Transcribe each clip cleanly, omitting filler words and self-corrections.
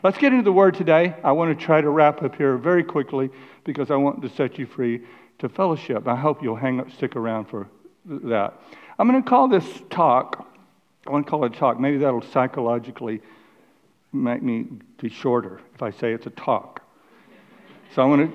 Let's get into the Word today. I want to try to wrap up here very quickly because I want to set you free to fellowship. I hope you'll stick around for that. I'm going to call this talk, I want to call it a talk. Maybe that'll psychologically make me be shorter if I say it's a talk. So I want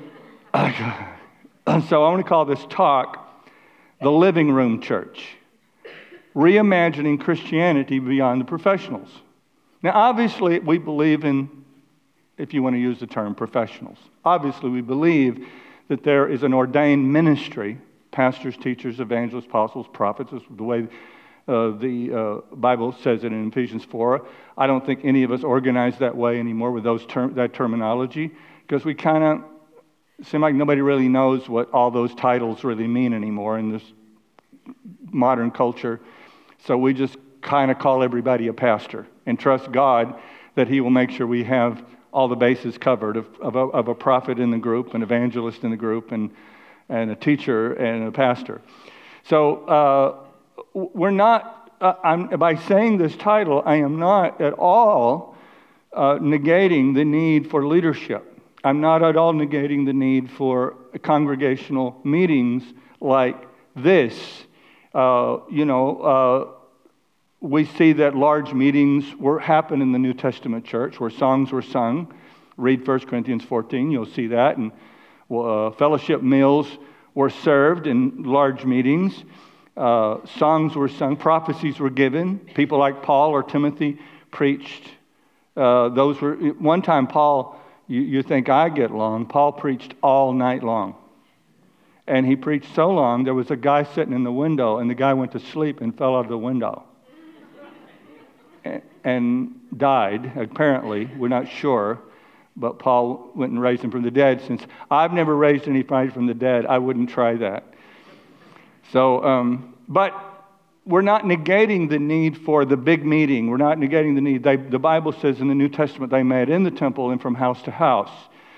to call this talk The Living Room Church, Reimagining Christianity Beyond the Professionals. Now, obviously, we believe in, if you want to use the term, professionals. Obviously, we believe that there is an ordained ministry, pastors, teachers, evangelists, apostles, prophets, is the way the Bible says it in Ephesians 4. I don't think any of us organize that way anymore with that terminology, because we kind of seem like nobody really knows what all those titles really mean anymore in this modern culture. So we just kind of call everybody a pastor and trust God that He will make sure we have all the bases covered of a prophet in the group, an evangelist in the group, and a teacher and a pastor. So we're not, by saying this title, I am not at all negating the need for leadership. I'm not at all negating the need for congregational meetings like this. We see that large meetings happen in the New Testament church where songs were sung. Read 1 Corinthians 14, you'll see that. And fellowship meals were served in large meetings. Songs were sung, prophecies were given. People like Paul or Timothy preached. One time Paul, you think I get long, Paul preached all night long. And he preached so long, there was a guy sitting in the window, and the guy went to sleep and fell out of the window. And died, apparently. We're not sure. But Paul went and raised him from the dead. Since I've never raised anybody from the dead, I wouldn't try that. So, but we're not negating the need for the big meeting. We're not negating the need. The Bible says in the New Testament they met in the temple and from house to house.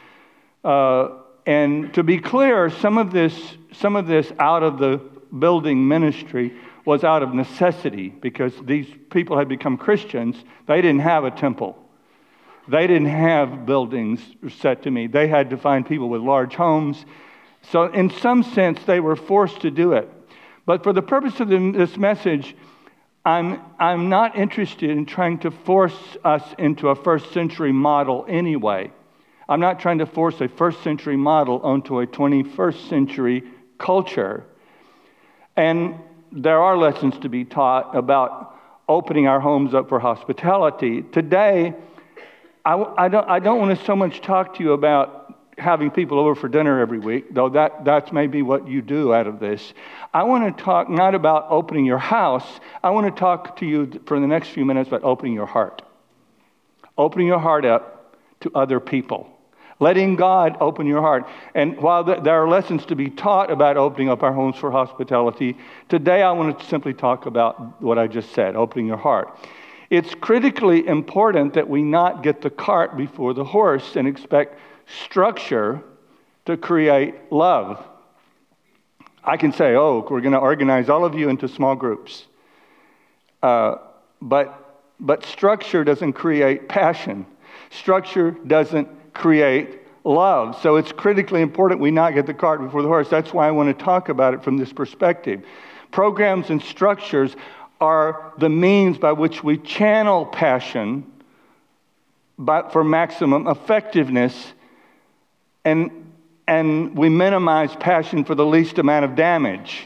And to be clear, some of this out of the building ministry was out of necessity because these people had become Christians. They didn't have a temple. They didn't have buildings set to meet. They had to find people with large homes. So in some sense, they were forced to do it. But for the purpose of this message, I'm not interested in trying to force us into a first century model anyway. I'm not trying to force a first century model onto a 21st century culture. And there are lessons to be taught about opening our homes up for hospitality. Today, I don't want to so much talk to you about having people over for dinner every week, though that's maybe what you do out of this. I want to talk not about opening your house. I want to talk to you for the next few minutes about opening your heart. Opening your heart up to other people. Letting God open your heart. And while there are lessons to be taught about opening up our homes for hospitality, today I want to simply talk about what I just said, opening your heart. It's critically important that we not get the cart before the horse and expect structure to create love. I can say, we're going to organize all of you into small groups. But structure doesn't create passion. Structure doesn't create love. So it's critically important we not get the cart before the horse. That's why I want to talk about it from this perspective. Programs and structures are the means by which we channel passion for maximum effectiveness, and we minimize passion for the least amount of damage.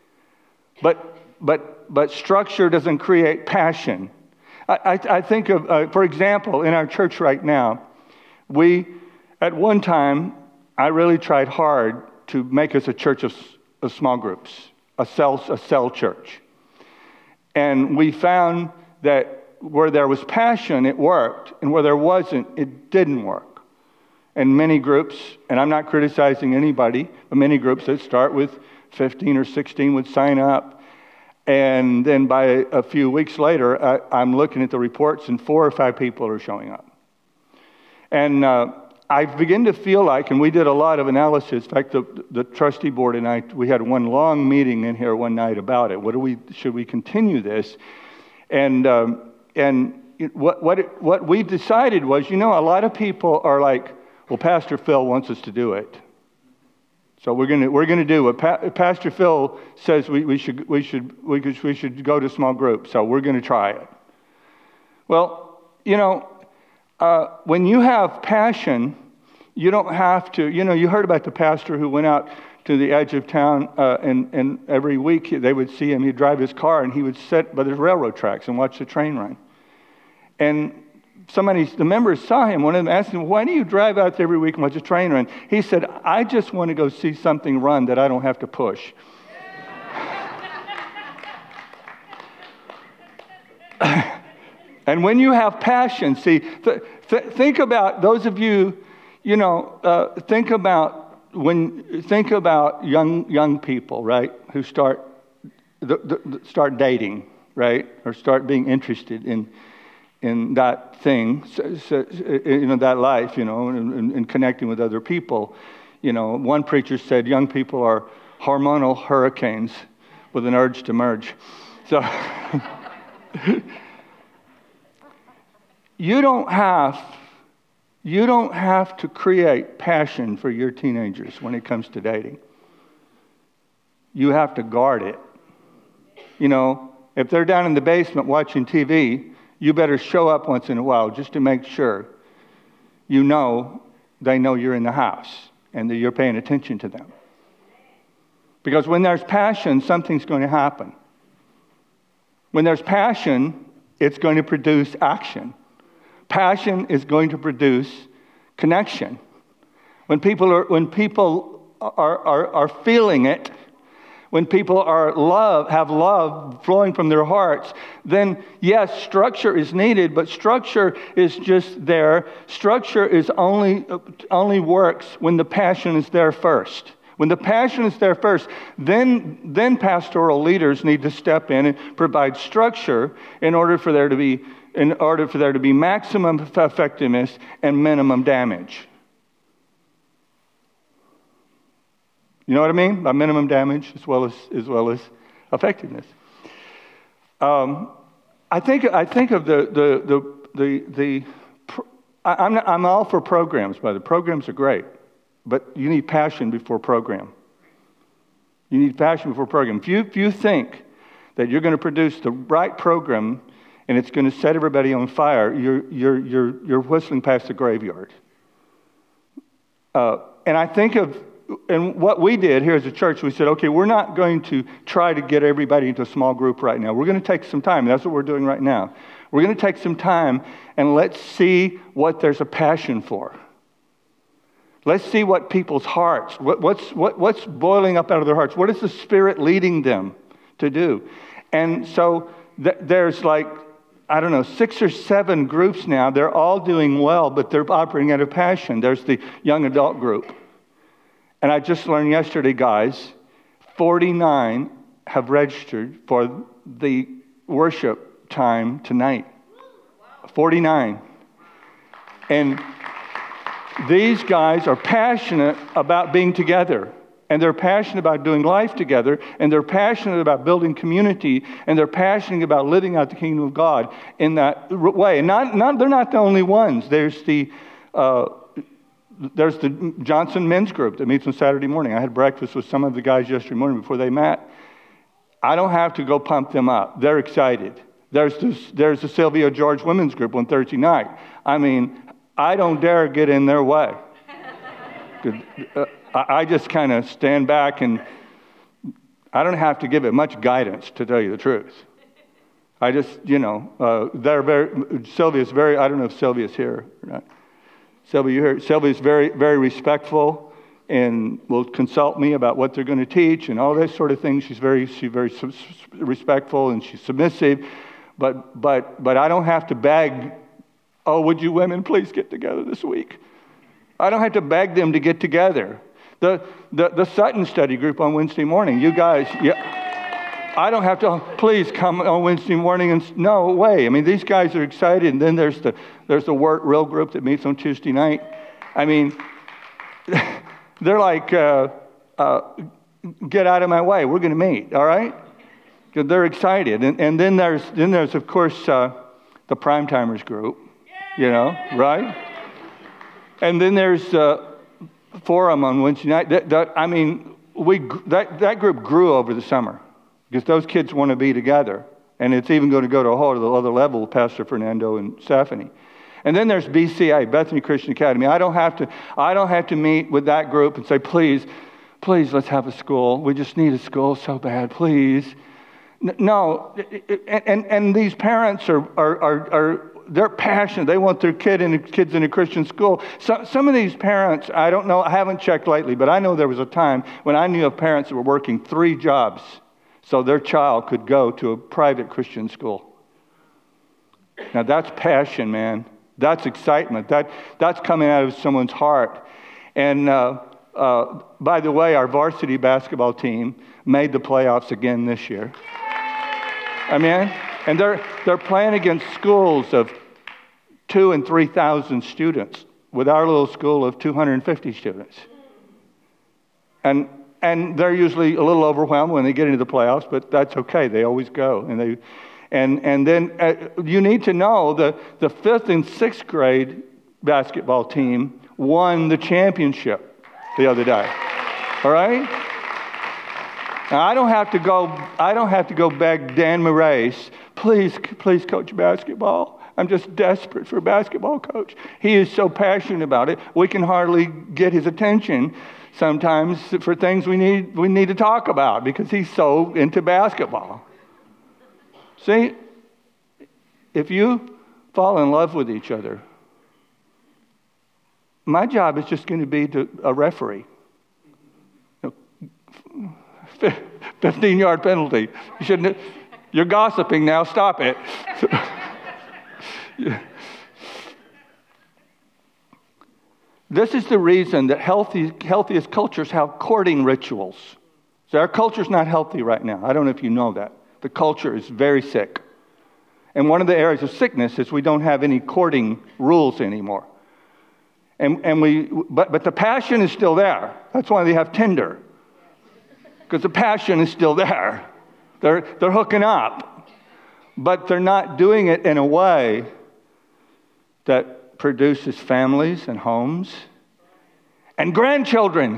But structure doesn't create passion. I think of, for example, in our church right now, at one time, I really tried hard to make us a church of small groups, a cell church. And we found that where there was passion, it worked, and where there wasn't, it didn't work. And many groups, and I'm not criticizing anybody, but many groups that start with 15 or 16 would sign up. And then by a few weeks later, I'm looking at the reports, and 4 or 5 people are showing up. And I begin to feel like, and we did a lot of analysis. In fact, the trustee board and I, we had one long meeting in here one night about it. Should we continue this? And what we decided was, a lot of people are like, well, Pastor Phil wants us to do it. So we're gonna do what Pastor Phil says we should go to small groups. So we're gonna try it. Well, when you have passion, you don't have to. You heard about the pastor who went out to the edge of town, and every week they would see him. He'd drive his car and he would sit by the railroad tracks and watch the train run. And the members saw him. One of them asked him, "Why do you drive out there every week and watch a train run?" He said, "I just want to go see something run that I don't have to push." And when you have passion, see, think about those of you, think about young people, right, who start dating, right, or start being interested in that thing, that life, and connecting with other people. One preacher said young people are hormonal hurricanes with an urge to merge. So you don't have to create passion for your teenagers when it comes to dating. You have to guard it. If they're down in the basement watching TV, you better show up once in a while just to make sure they know you're in the house and that you're paying attention to them. Because when there's passion, something's going to happen. When there's passion, it's going to produce action. Passion is going to produce connection. When people are feeling it, when people have love flowing from their hearts, then yes, structure is needed, but structure is just there. Structure is only works when the passion is there first. When the passion is there first, then pastoral leaders need to step in and provide structure in order for there to be maximum effectiveness and minimum damage. You know what I mean by minimum damage as well as effectiveness. I'm all for programs. By the programs are great, but you need passion before program. You need passion before program. If you think that you're going to produce the right program and it's going to set everybody on fire, you're whistling past the graveyard. And what we did here as a church, we said, okay, we're not going to try to get everybody into a small group right now. We're going to take some time. That's what we're doing right now. We're going to take some time and let's see what there's a passion for. Let's see what people's hearts, what's boiling up out of their hearts. What is the Spirit leading them to do? And so there's 6 or 7 groups now. They're all doing well, but they're operating out of passion. There's the young adult group. And I just learned yesterday, guys, 49 have registered for the worship time tonight. 49. And these guys are passionate about being together. And they're passionate about doing life together. And they're passionate about building community. And they're passionate about living out the kingdom of God in that way. And they're not the only ones. There's the Johnson Men's Group that meets on Saturday morning. I had breakfast with some of the guys yesterday morning before they met. I don't have to go pump them up. They're excited. There's the Sylvia George Women's Group on Thursday night. I mean, I don't dare get in their way. I just kind of stand back and I don't have to give it much guidance, to tell you the truth. I just, Sylvia's very, I don't know if Sylvia's here or not. Sylvia's very, very respectful and will consult me about what they're going to teach and all this sort of thing. She's very respectful and she's submissive, but I don't have to beg. Oh, would you women please get together this week? I don't have to beg them to get together. The Sutton study group on Wednesday morning. You guys, I don't have to, please come on Wednesday morning. And no way. I mean, these guys are excited. And then there's the real group that meets on Tuesday night. I mean, they're like, get out of my way. We're going to meet, all right? They're excited. And then there's of course, the Primetimers group, right? And then there's Forum on Wednesday night. That group grew over the summer because those kids want to be together. And it's even going to go to a whole other level with Pastor Fernando and Stephanie. And then there's BCA, Bethany Christian Academy. I don't have to meet with that group and say, please, let's have a school. We just need a school so bad, please. No, and these parents are they're passionate. They want their kids in a Christian school. So, some of these parents, I don't know, I haven't checked lately, but I know there was a time when I knew of parents that were working 3 jobs so their child could go to a private Christian school. Now that's passion, man. That's excitement. That's coming out of someone's heart. And by the way, our varsity basketball team made the playoffs again this year. Amen. And they're playing against schools of 2,000 and 3,000 students, with our little school of 250 students. And they're usually a little overwhelmed when they get into the playoffs, but that's okay. They always go. And then you need to know the 5th and 6th grade basketball team won the championship the other day. All right? Now, I don't have to go beg Dan Moraes, please coach basketball. I'm just desperate for a basketball coach. He is so passionate about it. We can hardly get his attention sometimes for things we need to talk about because he's so into basketball. See, if you fall in love with each other, my job is just going to be a referee. 15-yard penalty. You shouldn't. You're gossiping now. Stop it. This is the reason that healthiest cultures have courting rituals. So our culture's not healthy right now. I don't know if you know that. The culture is very sick. And one of the areas of sickness is we don't have any courting rules anymore. But the passion is still there. That's why they have Tinder. Because the passion is still there. They're hooking up. But they're not doing it in a way that produces families and homes and grandchildren.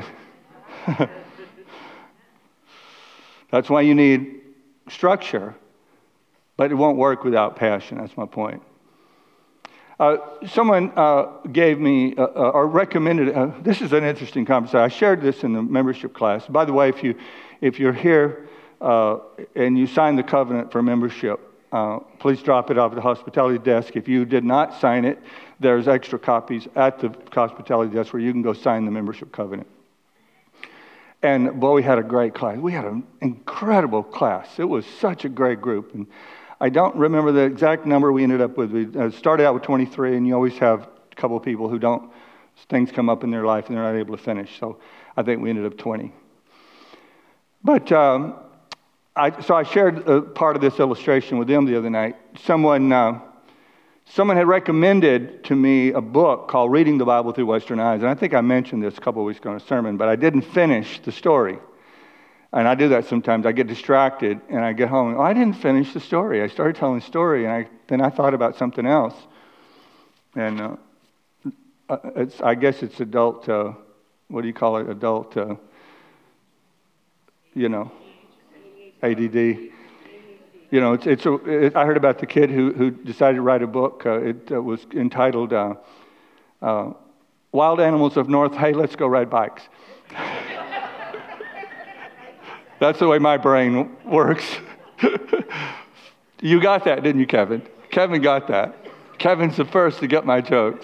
That's why you need structure. But it won't work without passion. That's my point. Someone gave me or recommended. This is an interesting conversation. I shared this in the membership class. By the way, if you're here and you signed the covenant for membership, please drop it off at the hospitality desk. If you did not sign it, there's extra copies at the hospitality desk where you can go sign the membership covenant. And boy, we had a great class. We had an incredible class. It was such a great group. And I don't remember the exact number we ended up with. We started out with 23, and you always have a couple of people who things come up in their life and they're not able to finish. So I think we ended up 20. But I shared part of this illustration with them the other night. Someone had recommended to me a book called Reading the Bible Through Western Eyes. And I think I mentioned this a couple of weeks ago in a sermon, but I didn't finish the story. And I do that sometimes. I get distracted, and I get home. I didn't finish the story. I started telling the story, and then I thought about something else. And I guess it's adult, what do you call it? Adult, ADD. I heard about the kid who decided to write a book. It was entitled Wild Animals of North. Hey, let's go ride bikes. That's the way my brain works. You got that, didn't you, Kevin? Kevin got that. Kevin's the first to get my jokes.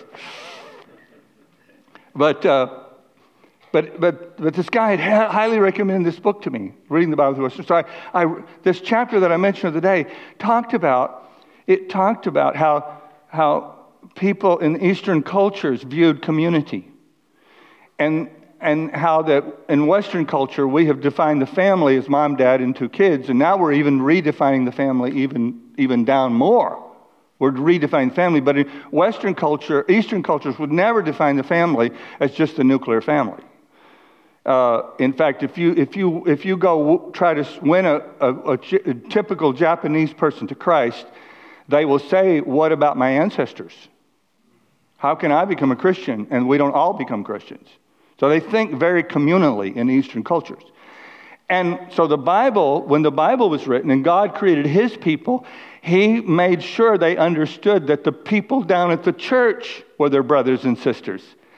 But this guy had highly recommended this book to me, Reading the Bible Through Western. So this chapter that I mentioned the other day talked about how people in Eastern cultures viewed community, and how that in Western culture we have defined the family as mom, dad, and 2 kids, and now we're even redefining the family even down more. We're redefining family, but in Western culture, Eastern cultures would never define the family as just a nuclear family. In fact, if you go try to win a typical Japanese person to Christ, they will say, what about my ancestors? How can I become a Christian and we don't all become Christians? So they think very communally in Eastern cultures. And so the Bible, when the Bible was written and God created his people, he made sure they understood that the people down at the church were their brothers and sisters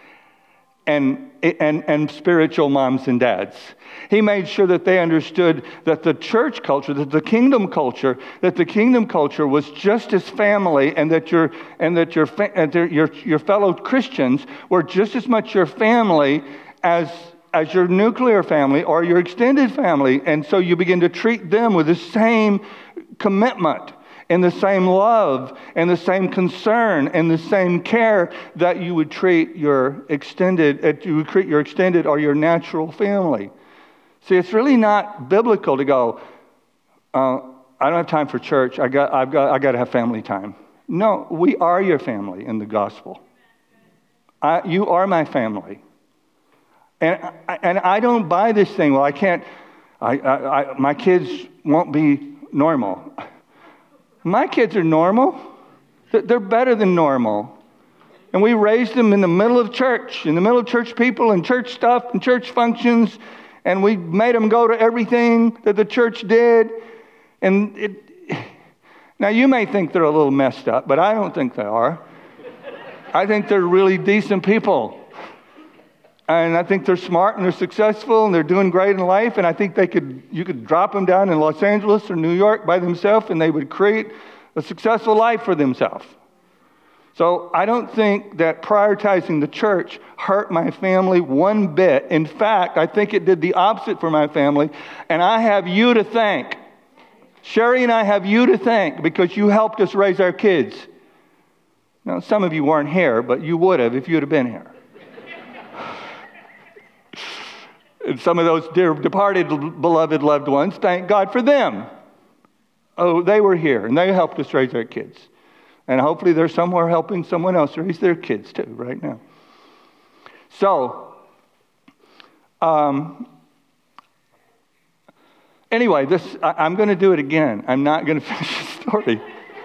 and spiritual moms and dads. He made sure that they understood that the church culture, that the kingdom culture was just as family, and that your fellow Christians were just as much your family as your nuclear family or your extended family. And so you begin to treat them with the same commitment and the same love and the same concern and the same care that you would treat your extended or your natural family. See, it's really not biblical to go, I don't have time for church. I got to have family time. No, we are your family in the gospel. You are my family. And I don't buy this thing, well, I can't, my kids won't be normal. My kids are normal. They're better than normal. And we raised them in the middle of church people and church stuff and church functions. And we made them go to everything that the church did. Now you may think they're a little messed up, but I don't think they are. I think they're really decent people. And I think they're smart and they're successful and they're doing great in life. And I think you could drop them down in Los Angeles or New York by themselves and they would create a successful life for themselves. So I don't think that prioritizing the church hurt my family one bit. In fact, I think it did the opposite for my family. And I have you to thank. Sherry and I have you to thank because you helped us raise our kids. Now, some of you weren't here, but you would have if you'd have been here. And some of those dear departed, beloved loved ones, thank God for them. Oh, they were here, and they helped us raise our kids. And hopefully they're somewhere helping someone else raise their kids too right now. So, anyway, I'm going to do it again. I'm not going to finish the story.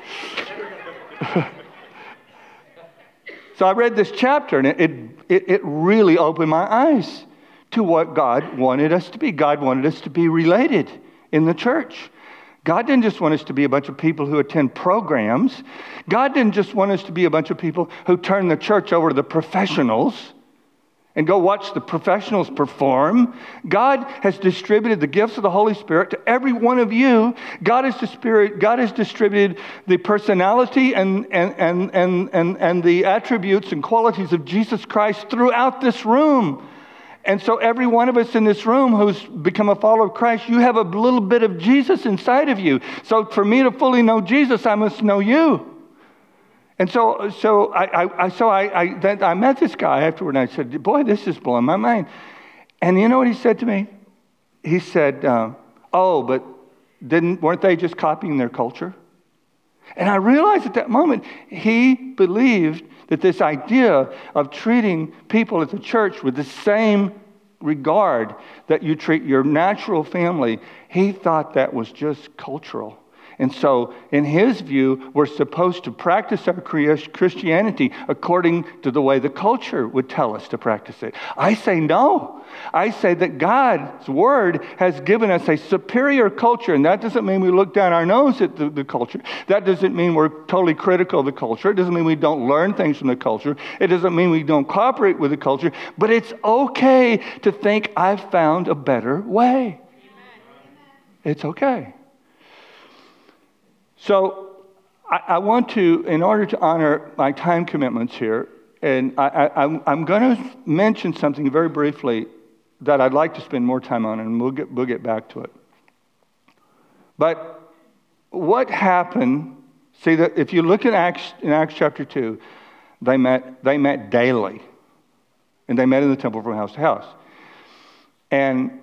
So I read this chapter, and it really opened my eyes to what God wanted us to be. God wanted us to be related in the church. God didn't just want us to be a bunch of people who attend programs. God didn't just want us to be a bunch of people who turn the church over to the professionals and go watch the professionals perform. God has distributed the gifts of the Holy Spirit to every one of you. God has distributed the personality and the attributes and qualities of Jesus Christ throughout this room. And so every one of us in this room who's become a follower of Christ, you have a little bit of Jesus inside of you. So for me to fully know Jesus, I must know you. And so I met this guy afterward, and I said, boy, this is blowing my mind. And you know what he said to me? He said, but weren't they just copying their culture? And I realized at that moment, he believed that this idea of treating people at the church with the same regard that you treat your natural family, he thought that was just cultural. And so, in his view, we're supposed to practice our Christianity according to the way the culture would tell us to practice it. I say no. I say that God's Word has given us a superior culture, and that doesn't mean we look down our nose at the culture. That doesn't mean we're totally critical of the culture. It doesn't mean we don't learn things from the culture. It doesn't mean we don't cooperate with the culture. But it's okay to think I've found a better way. It's okay. So I want to, in order to honor my time commitments here, and I'm going to mention something very briefly that I'd like to spend more time on, and we'll get back to it. But what happened, see, that if you look at in Acts chapter 2, they met daily. And they met in the temple from house to house. And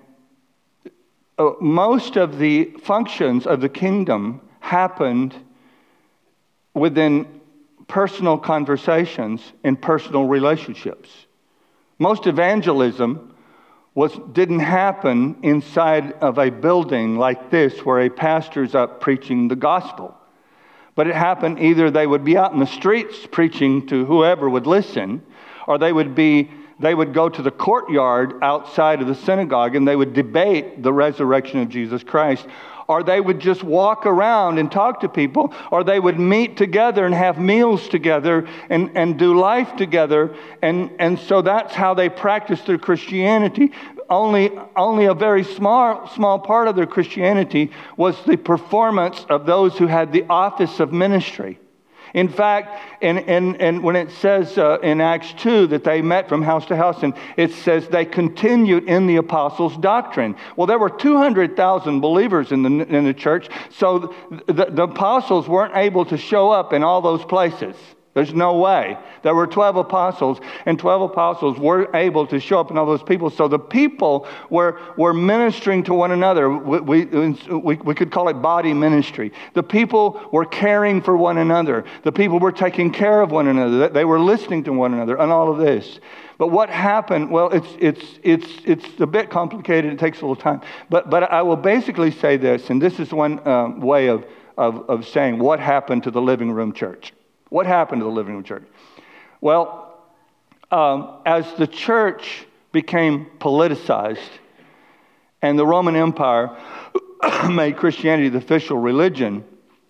most of the functions of the kingdom happened within personal conversations and personal relationships. Most evangelism didn't happen inside of a building like this where a pastor's up preaching the gospel. But it happened either they would be out in the streets preaching to whoever would listen, or they would go to the courtyard outside of the synagogue and they would debate the resurrection of Jesus Christ. Or they would just walk around and talk to people, or they would meet together and have meals together and do life together. And so that's how they practiced their Christianity. Only a very small part of their Christianity was the performance of those who had the office of ministry. In fact, and when it says in Acts 2 that they met from house to house, and it says they continued in the apostles' doctrine. Well, there were 200,000 believers in the church, so the apostles weren't able to show up in all those places. There's no way. There were 12 apostles, and 12 apostles were able to show up in all those people. So the people were ministering to one another. We could call it body ministry. The people were caring for one another. The people were taking care of one another. They were listening to one another and all of this. But what happened? Well, it's a bit complicated. It takes a little time. But I will basically say this, and this is one way of saying what happened to the Living Room Church. What happened to the Living Room Church? Well, as the church became politicized and the Roman Empire made Christianity the official religion,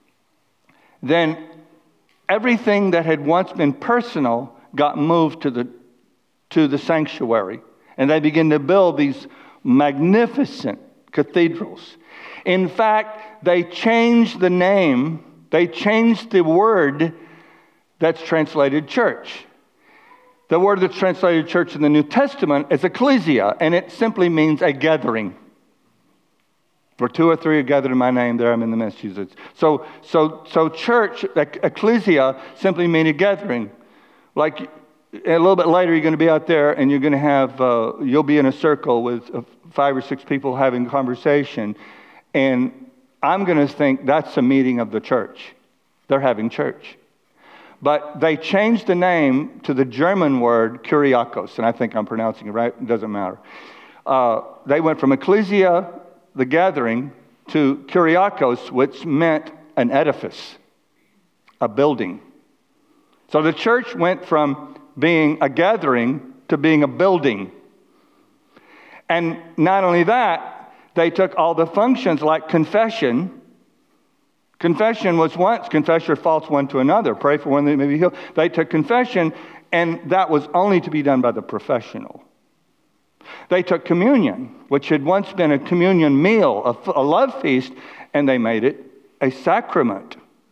then everything that had once been personal got moved to the sanctuary. And they began to build these magnificent cathedrals. In fact, they changed the name, they changed the word that's translated church. The word that's translated church in the New Testament is ecclesia, and it simply means a gathering. Where two or three are gathered in my name, there I'm in the midst, Jesus. So church, ecclesia, simply means a gathering. Like a little bit later, you're going to be out there, and you're going to have, you'll be in a circle with 5 or 6 people having a conversation, and I'm going to think that's a meeting of the church. They're having church. But they changed the name to the German word Kyriakos, and I think I'm pronouncing it right. It doesn't matter. They went from ecclesia, the gathering, to Kyriakos, which meant an edifice, a building. So the church went from being a gathering to being a building. And not only that, they took all the functions like confession. Confession was once, confess your faults one to another. Pray for one that may be healed. They took confession, and that was only to be done by the professional. They took communion, which had once been a communion meal, a love feast, and they made it a sacrament.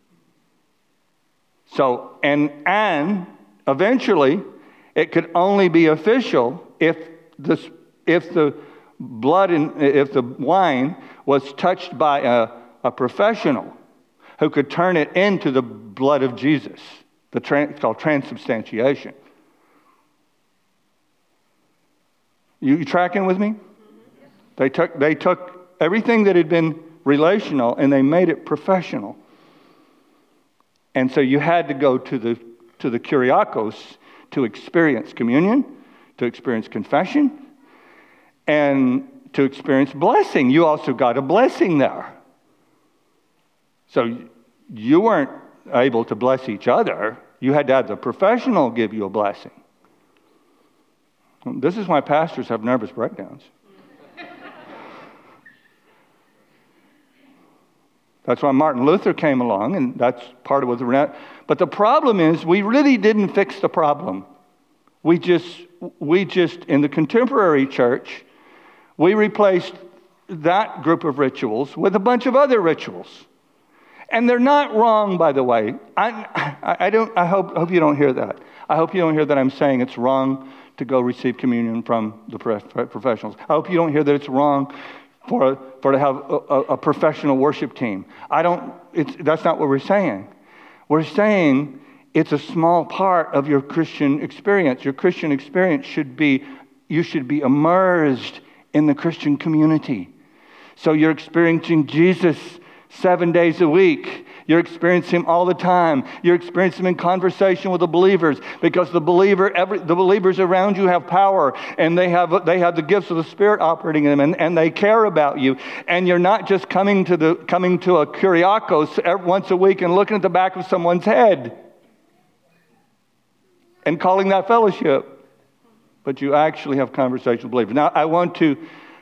So, and eventually, it could only be official if the blood and if the wine was touched by a professional who could turn it into the blood of Jesus. It's called transubstantiation. You tracking with me? They took everything that had been relational and they made it professional. And so you had to go to the Kyriakos to experience communion, to experience confession, and to experience blessing. You also got a blessing there. So you weren't able to bless each other. You had to have the professional give you a blessing. This is why pastors have nervous breakdowns. That's why Martin Luther came along, and that's part of what the... But the problem is, we really didn't fix the problem. We just in the contemporary church, we replaced that group of rituals with a bunch of other rituals. And they're not wrong, by the way. I hope you don't hear that. I hope you don't hear that I'm saying it's wrong to go receive communion from the professionals. I hope you don't hear that it's wrong for to have a professional worship team. That's not what we're saying. We're saying it's a small part of your Christian experience. Your Christian experience you should be immersed in the Christian community. So you're experiencing Jesus 7 days a week. You're experiencing Him all the time. You're experiencing Him in conversation with the believers, because the believers around you have power, and they have the gifts of the Spirit operating in them, and they care about you. And you're not just coming to a Kyriakos once a week and looking at the back of someone's head and calling that fellowship, but you actually have conversation with believers. Now, I want to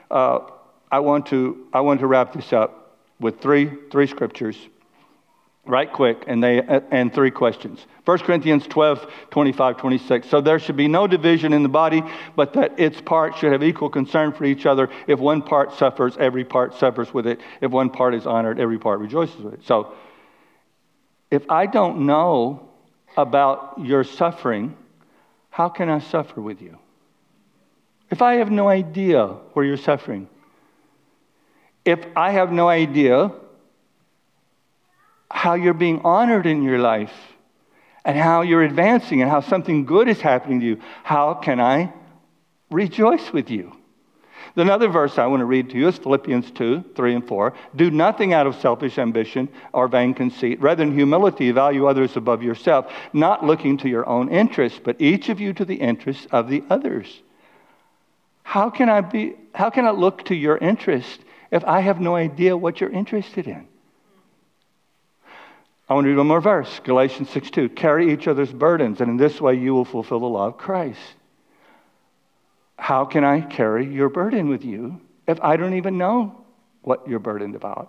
wrap this up with three scriptures, right quick, and three questions. 1 Corinthians 12, 25, 26. So there should be no division in the body, but that its parts should have equal concern for each other. If one part suffers, every part suffers with it. If one part is honored, every part rejoices with it. So if I don't know about your suffering, how can I suffer with you? If I have no idea where you're suffering, if I have no idea how you're being honored in your life and how you're advancing and how something good is happening to you, how can I rejoice with you? Another verse I want to read to you is Philippians 2, 3 and 4. Do nothing out of selfish ambition or vain conceit. Rather, in humility, value others above yourself, not looking to your own interests, but each of you to the interests of the others. How can I look to your interest if I have no idea what you're interested in? I want to read one more verse, Galatians 6:2. Carry each other's burdens, and in this way you will fulfill the law of Christ. How can I carry your burden with you if I don't even know what you're burdened about?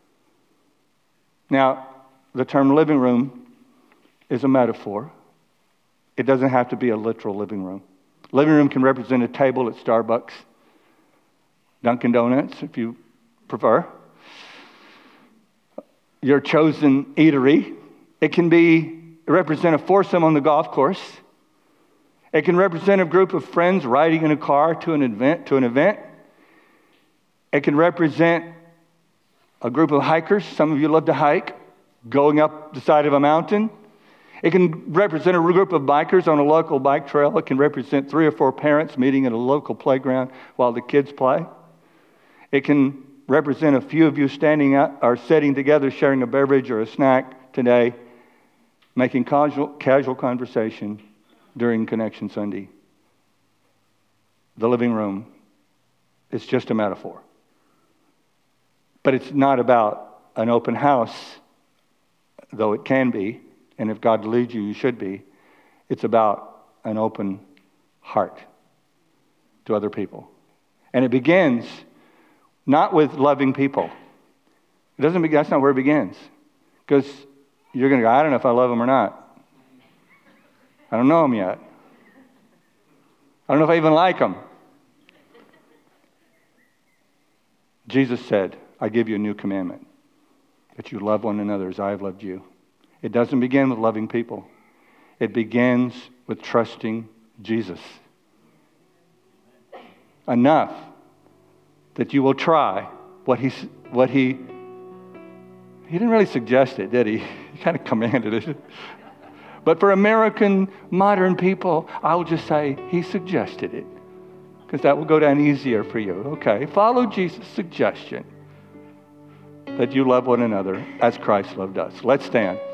Now, the term living room is a metaphor. It doesn't have to be a literal living room. Living room can represent a table at Starbucks, Dunkin' Donuts, if you prefer, your chosen eatery. It can represent a foursome on the golf course. It can represent a group of friends riding in a car to an event. It can represent a group of hikers. Some of you love to hike, going up the side of a mountain. It can represent a group of bikers on a local bike trail. It can represent 3 or 4 parents meeting at a local playground while the kids play. It can represent a few of you standing up or sitting together, sharing a beverage or a snack today, making casual conversation during Connection Sunday. The living room is just a metaphor. But it's not about an open house, though it can be, and if God leads you, you should be. It's about an open heart to other people. And it begins not with loving people. That's not where it begins. Because you're going to go, I don't know if I love them or not. I don't know them yet. I don't know if I even like them. Jesus said, I give you a new commandment, that you love one another as I have loved you. It doesn't begin with loving people. It begins with trusting Jesus. Enough that you will try what he didn't really suggest it, did he? He kind of commanded it. But for American modern people, I'll just say he suggested it, because that will go down easier for you. Okay, follow Jesus' suggestion that you love one another as Christ loved us. Let's stand.